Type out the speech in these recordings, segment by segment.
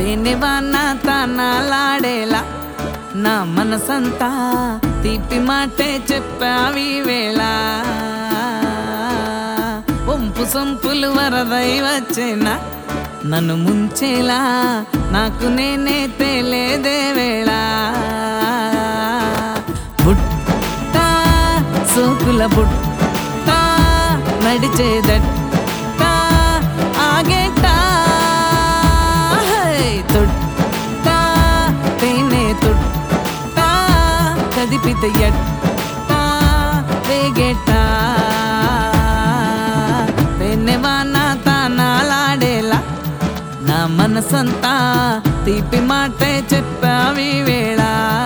తేనెవాన తానాలాడేలా నా మనసంతా తీపి మాటే చెప్పావి వేళ వంపు సొంపులు వరదై వచ్చేనా నన్ను ముంచేలా నాకు నేనే తేలేదే వేళ బుట్ట సోకుల బుట్ట నడిచేదట్ట ఆగేట తొట్ట తేనె తొట్ట కదిపిత ఎట్ట వేగేట తేనెవాన తానాలాడేలా నా మనసంతా తీపి మాటే చెప్పావి వేళ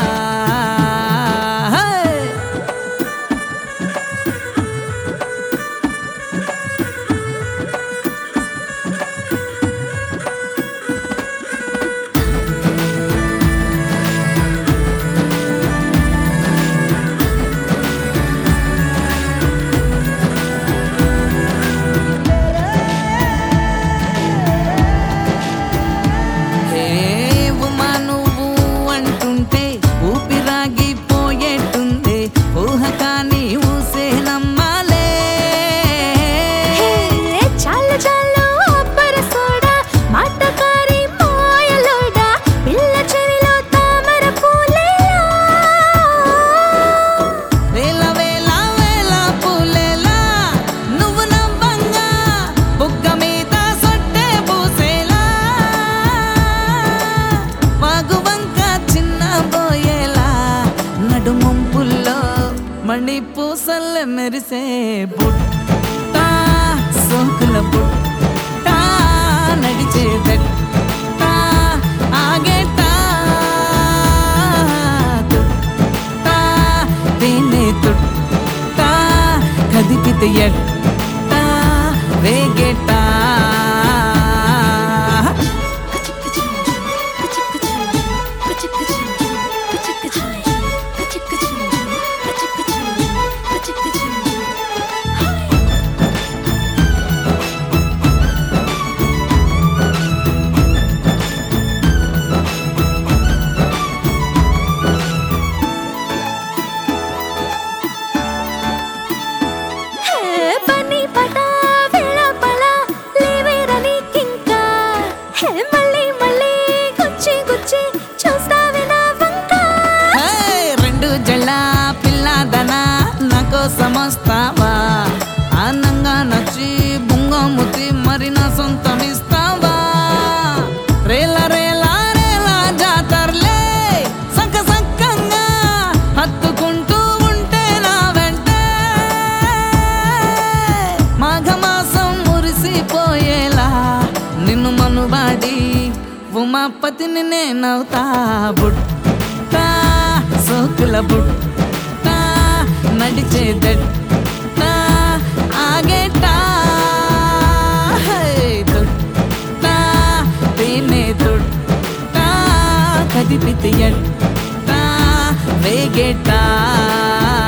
మణిపూసల్లె మెరిసే బుట్ట సోకుల బుట్ట నడిచేదట్ట ఆగేట తుట్ట తేనె తుట్ట కదిపితే ఎట్ట వేగేట సమస్తావా ఆనంగా నచ్చి బుంగముతి మరి నా సొంతమిస్తావా రేల రేల రేల జాతరలే సక్క సక్కంగా హత్తుకుంటూ ఉంటే నా వెంటే మాఘమాసం మురిసిపోయేలా నిన్ను మనువాడి ఉమాపతిని నేనవుతా బుట్ట సోకుల బుట్ట నడిచేదట్ట ఆగేట తొట్ట తేనె తొట్ట కదిపితే ఎట్ట వేగేట